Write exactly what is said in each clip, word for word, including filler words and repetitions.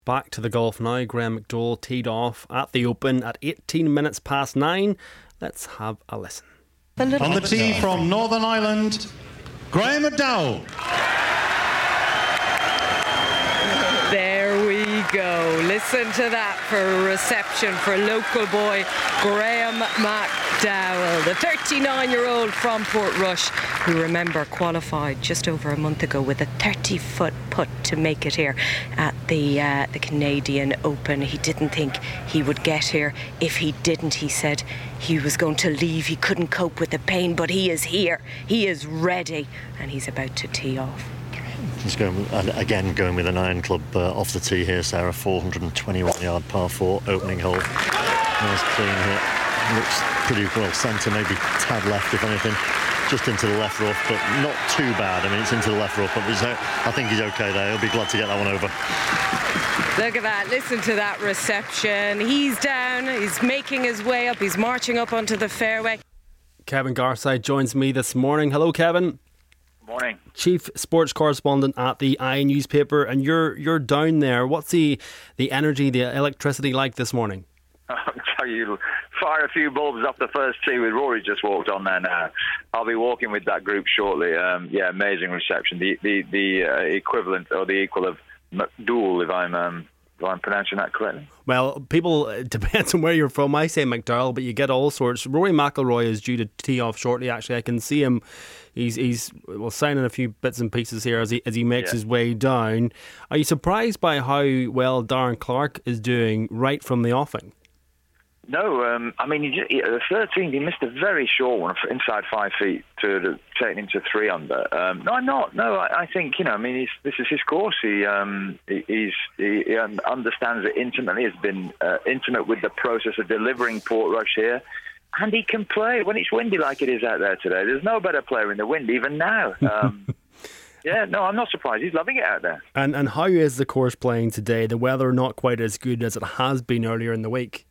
Back to the golf now. Graham McDowell teed off at the Open at eighteen minutes past nine. Let's have a listen. On the tee from Northern Ireland, Graham McDowell. There we go. Listen to that for a reception for local boy Graham McDowell, the thirty-nine-year-old from Portrush, who, remember, qualified just over a month ago with a thirty-foot putt to make it here at the uh, the Canadian Open. He didn't think he would get here. If he didn't, he said he was going to leave. He couldn't cope with the pain, but he is here. He is ready, and he's about to tee off. He's going, and again going with an iron club uh, off the tee here, Sarah. four hundred twenty-one yard par four opening hole. Nice clean hit. Looks pretty well centre, maybe tad left if anything. Just into the left rough, but not too bad. I mean, it's into the left rough, but he's, I think he's okay there. He'll be glad to get that one over. Look at that. Listen to that reception. He's down. He's making his way up. He's marching up onto the fairway. Kevin Garside joins me this morning. Hello, Kevin. Morning. Chief sports correspondent at the I newspaper, and you're you're down there. What's the the energy, the electricity like this morning? I'll tell you, fire a few bulbs off the first tee with Rory just walked on there now. I'll be walking with that group shortly. Um, yeah, amazing reception. The the the uh, equivalent or the equal of McDowell, if I'm um, if I'm pronouncing that correctly. Well, people, it depends on where you're from. I say McDowell, but you get all sorts. Rory McIlroy is due to tee off shortly. Actually, I can see him. He's he's well signing a few bits and pieces here as he as he makes yeah. his way down. Are you surprised by how well Darren Clarke is doing right from the offing? No, um, I mean, he just, he, the thirteenth, he missed a very short one inside five feet to, to take him to three under. Um, no, I'm not. No, I, I think, you know, I mean, he's, this is his course. He um, he, he's, he, he understands it intimately, has been uh, intimate with the process of delivering Portrush here. And he can play when it's windy like it is out there today. There's no better player in the wind, even now. Um, yeah, no, I'm not surprised. He's loving it out there. And and how is the course playing today? The weather not quite as good as it has been earlier in the week.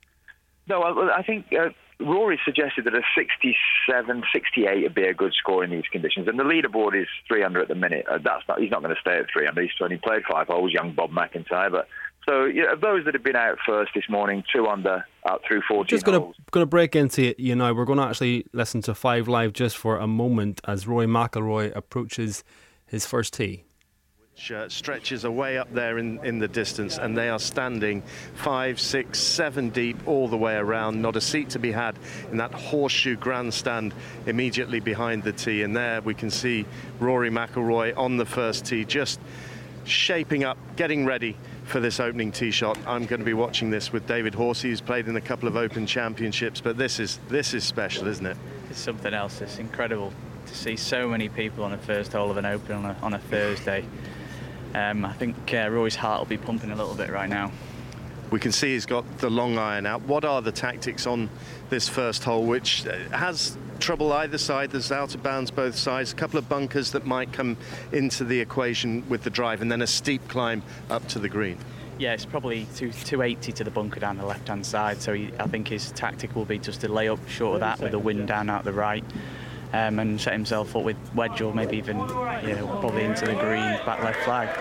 No, I, I think uh, Rory suggested that a sixty-seven, sixty-eight would be a good score in these conditions. And the leaderboard is three under at the minute. Uh, that's not. He's not going to stay at three under. He's only played five holes, young Bob McIntyre, but... So, you know, those that have been out first this morning, two under, out through fourteen just gonna, holes. Just going to break into it, you know, we're going to actually listen to Five Live just for a moment as Rory McIlroy approaches his first tee. Which uh, stretches away up there in, in the distance, and they are standing five, six, seven deep all the way around. Not a seat to be had in that horseshoe grandstand immediately behind the tee. And there we can see Rory McIlroy on the first tee, just shaping up, getting ready for this opening tee shot. I'm going to be watching this with David Horsey, who's played in a couple of Open Championships, but this is this is special, isn't it? It's something else. It's incredible to see so many people on the first hole of an Open on a, on a Thursday. Um, I think uh, Rory's heart will be pumping a little bit right now. We can see he's got the long iron out. What are the tactics on this first hole, which has trouble either side? There's out of bounds both sides, a couple of bunkers that might come into the equation with the drive, and then a steep climb up to the green. Yeah, it's probably two eighty to the bunker down the left-hand side, so he, I think his tactic will be just to lay up short of that with the wind down out the right, um, and set himself up with wedge or maybe even, you know, probably into the green back left flag.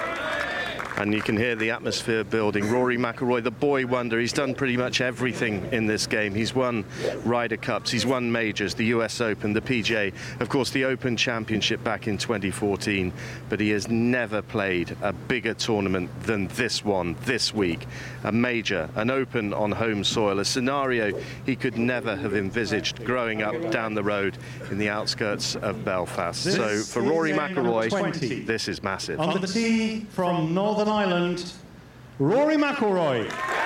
And you can hear the atmosphere building. Rory McIlroy, the boy wonder, he's done pretty much everything in this game. He's won Ryder Cups, he's won majors, the U S Open, the P G A, of course the Open Championship back in twenty fourteen, but he has never played a bigger tournament than this one this week. A major, an Open on home soil, a scenario he could never have envisaged growing up down the road in the outskirts of Belfast. This so for Rory McIlroy, this is massive. On the tee from Northern Ireland, Rory McIlroy.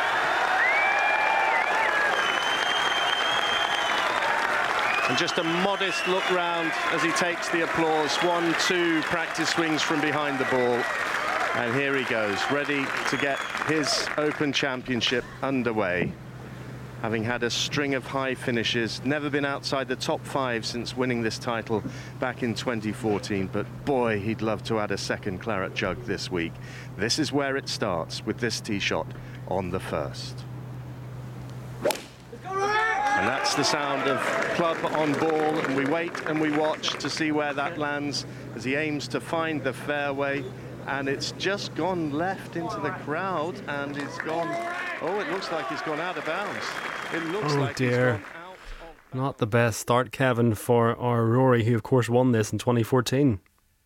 And just a modest look round as he takes the applause. One, two practice swings from behind the ball. And here he goes, ready to get his Open Championship underway. Having had a string of high finishes, never been outside the top five since winning this title back in twenty fourteen, but boy, he'd love to add a second claret jug this week. This is where it starts with this tee shot on the first. And that's the sound of club on ball, and we wait and we watch to see where that lands as he aims to find the fairway. and it's just gone left into the crowd, and it's gone. Oh, it looks like it's gone out of bounds. It looks oh like dear. It's gone out of... Not the best start, Kevin, for our Rory, who of course won this in twenty fourteen.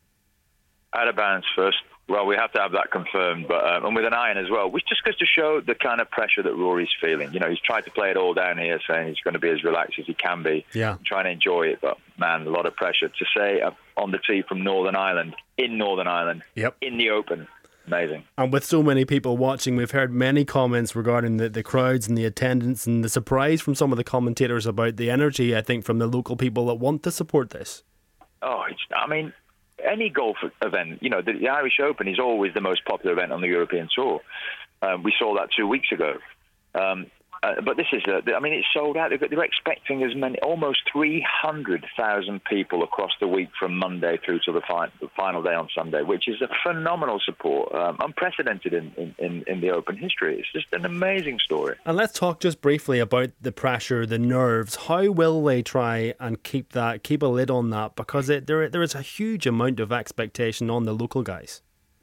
Out of bounds first. Well, we have to have that confirmed, but um, and with an iron as well, which just goes to show the kind of pressure that Rory's feeling. You know, he's tried to play it all down here, saying he's going to be as relaxed as he can be, yeah, trying to enjoy it. But man, a lot of pressure to say uh, on the tee from Northern Ireland, in Northern Ireland, yep, in the Open. Amazing. And with so many people watching, we've heard many comments regarding the, the crowds and the attendance and the surprise from some of the commentators about the energy, I think, from the local people that want to support this. Oh, it's, I mean, any golf event, you know, the, the Irish Open is always the most popular event on the European Tour. Um, we saw that two weeks ago. Um, uh, but this is, a, I mean, it's sold out. They're, they're expecting as many, almost three hundred thousand people across the week from Monday through to the, fi- the final day on Sunday, which is a phenomenal support, um, unprecedented in, in, in, in the Open history. It's just an amazing story. And let's talk just briefly about the pressure, the nerves. How will they try and keep that, keep a lid on that? Because it, there, there is a huge amount of expectation on the local guys.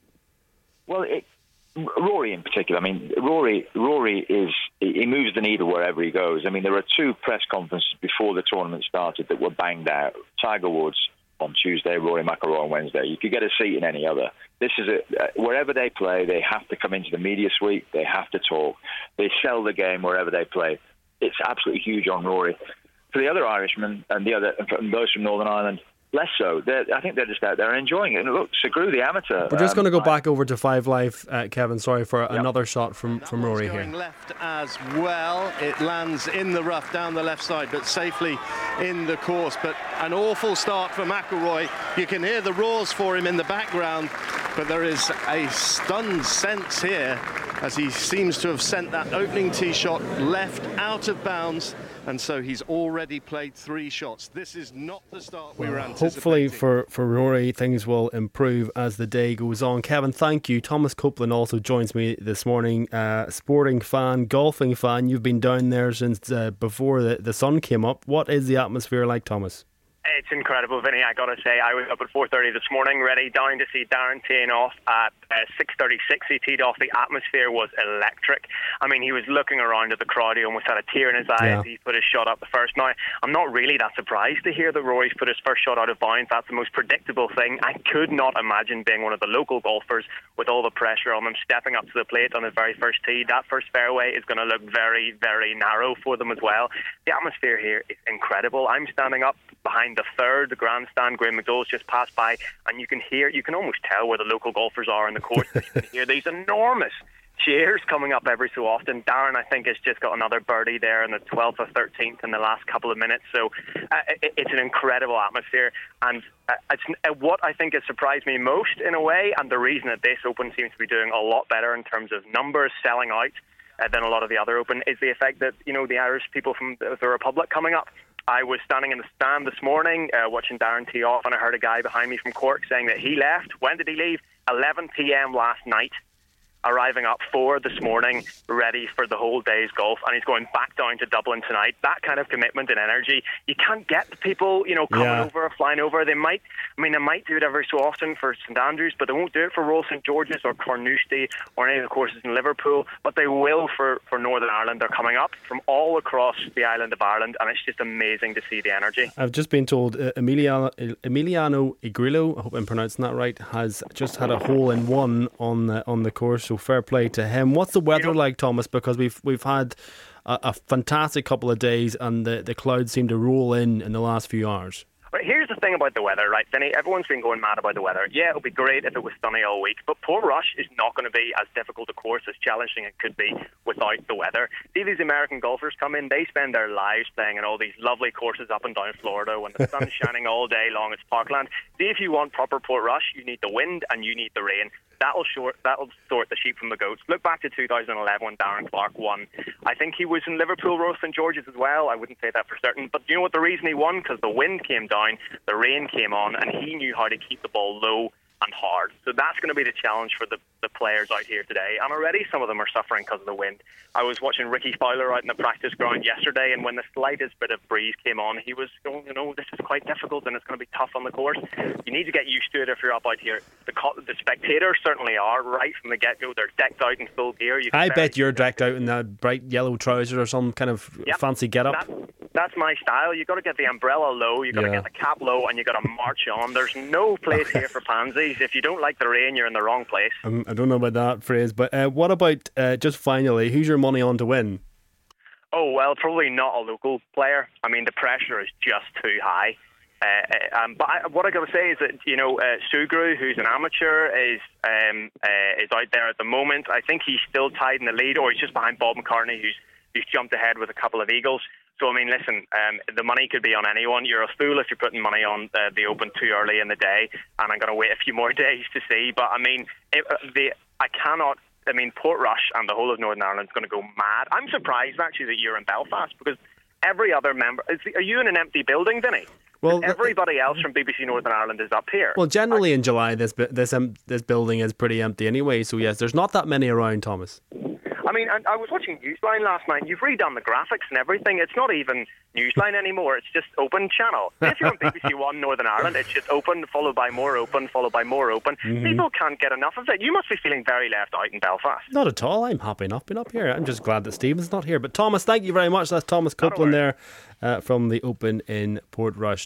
Well, it, Rory in particular, I mean, Rory Rory is, he moves the needle wherever he goes. I mean, there are two press conferences before the tournament started that were banged out. Tiger Woods on Tuesday, Rory McIlroy on Wednesday. You could get a seat in any other. This is a, uh, wherever they play, they have to come into the media suite, they have to talk. They sell the game wherever they play. It's absolutely huge on Rory. For the other Irishmen and the other, and those from Northern Ireland, less so. They're, I think they're just out there enjoying it. And look, Sagru, the amateur. We're just um, going to go back over to Five Live, uh, Kevin. Sorry for yep. another shot from, from Rory here. Going left as well. It lands in the rough down the left side, but safely in the course. But an awful start for McIlroy. You can hear the roars for him in the background, but there is a stunned sense here as he seems to have sent that opening tee shot left out of bounds. And so he's already played three shots. This is not the start we were anticipating. Hopefully for, for Rory, things will improve as the day goes on. Kevin, thank you. Thomas Copeland also joins me this morning. Uh, sporting fan, golfing fan. You've been down there since uh, before the, the sun came up. What is the atmosphere like, Thomas? It's incredible, Vinny. I got to say, I was up at four thirty this morning, ready down to see Darren teeing off at uh, six thirty-six. He teed off. The atmosphere was electric. I mean, he was looking around at the crowd. He almost had a tear in his eye yeah. as he put his shot up the first. Now, I'm not really that surprised to hear that Rory's put his first shot out of bounds. That's the most predictable thing. I could not imagine being one of the local golfers with all the pressure on them, stepping up to the plate on his very first tee. That first fairway is going to look very, very narrow for them as well. The atmosphere here is incredible. I'm standing up behind the third, the grandstand. Graham McDowell's just passed by, and you can hear, you can almost tell where the local golfers are in the course. You can hear these enormous cheers coming up every so often. Darren, I think, has just got another birdie there in the twelfth or thirteenth in the last couple of minutes. So uh, it, it's an incredible atmosphere, and uh, it's uh, what I think has surprised me most in a way, and the reason that this Open seems to be doing a lot better in terms of numbers selling out uh, than a lot of the other Open is the effect that, you know, the Irish people from the, the Republic coming up. I was standing in the stand this morning uh, watching Darren tee off, and I heard a guy behind me from Cork saying that he left. When did he leave? eleven p.m. last night, arriving up four this morning, ready for the whole day's golf, and he's going back down to Dublin tonight. That kind of commitment and energy, you can't get people, you know, coming yeah. over or flying over. They might, I mean, they might do it every so often for St Andrews, but they won't do it for Royal St George's or Carnoustie or any of the courses in Liverpool, but they will for, for Northern Ireland. They're coming up from all across the island of Ireland, and it's just amazing to see the energy. I've just been told uh, Emiliano, Emiliano Igrillo, I hope I'm pronouncing that right, has just had a hole in one on the, on the course, so fair play to him. What's the weather you know, like, Thomas? Because we've we've had a, a fantastic couple of days, and the, the clouds seem to roll in in the last few hours. Right, here's the thing about the weather, right, Vinny? Everyone's been going mad about the weather. Yeah, it would be great if it was sunny all week, but Portrush is not going to be as difficult a course, as challenging it could be without the weather. See these American golfers come in, they spend their lives playing in all these lovely courses up and down Florida when the sun's shining all day long. It's Parkland. See, if you want proper Portrush, you need the wind and you need the rain. That'll short, that'll sort the sheep from the goats. Look back to two thousand eleven when Darren Clarke won. I think he was in Liverpool, Royal St George's as well. I wouldn't say that for certain. But you know what the reason he won? Because the wind came down, the rain came on, and he knew how to keep the ball low and hard. So that's going to be the challenge for the, the players out here today. And already some of them are suffering because of the wind. I was watching Ricky Fowler out in the practice ground yesterday, and when the slightest bit of breeze came on, he was going, you know, this is quite difficult and it's going to be tough on the course. You need to get used to it if you're up out here. The, co- the spectators certainly are, right from the get-go. They're decked out in full gear. You I bet you're decked out in that bright yellow trouser or some kind of yep. fancy get-up. That, that's my style. You've got to get the umbrella low, you've got yeah. to get the cap low, and you've got to march on. There's no place here for pansies. If you don't like the rain, you're in the wrong place. Um, I don't know about that phrase, but uh, what about, uh, just finally, who's your money on to win? Oh, well, probably not a local player. I mean, the pressure is just too high. Uh, um, but I, what I got to say is that, you know, uh, Sugru, who's an amateur, is um, uh, is out there at the moment. I think he's still tied in the lead, or he's just behind Bob McCartney, who's who's jumped ahead with a couple of eagles. So, I mean, listen, um, the money could be on anyone. You're a fool if you're putting money on uh, the Open too early in the day, and I'm going to wait a few more days to see. But, I mean, it, uh, the I cannot... I mean, Portrush and the whole of Northern Ireland is going to go mad. I'm surprised, actually, that you're in Belfast, because every other member... Is, are you in an empty building, Vinny? Well, everybody else from B B C Northern Ireland is up here. Well, generally I, in July, this this um, this building is pretty empty anyway, so yes, there's not that many around, Thomas. I mean, I, I was watching Newsline last night. You've redone the graphics and everything. It's not even Newsline anymore. It's just Open Channel. If you're on B B C One Northern Ireland, it's just Open, followed by more Open, followed by more Open. Mm-hmm. People can't get enough of it. You must be feeling very left out in Belfast. Not at all. I'm happy enough being up here. I'm just glad that Stephen's not here. But Thomas, thank you very much. That's Thomas Copeland there uh, from the Open in Portrush.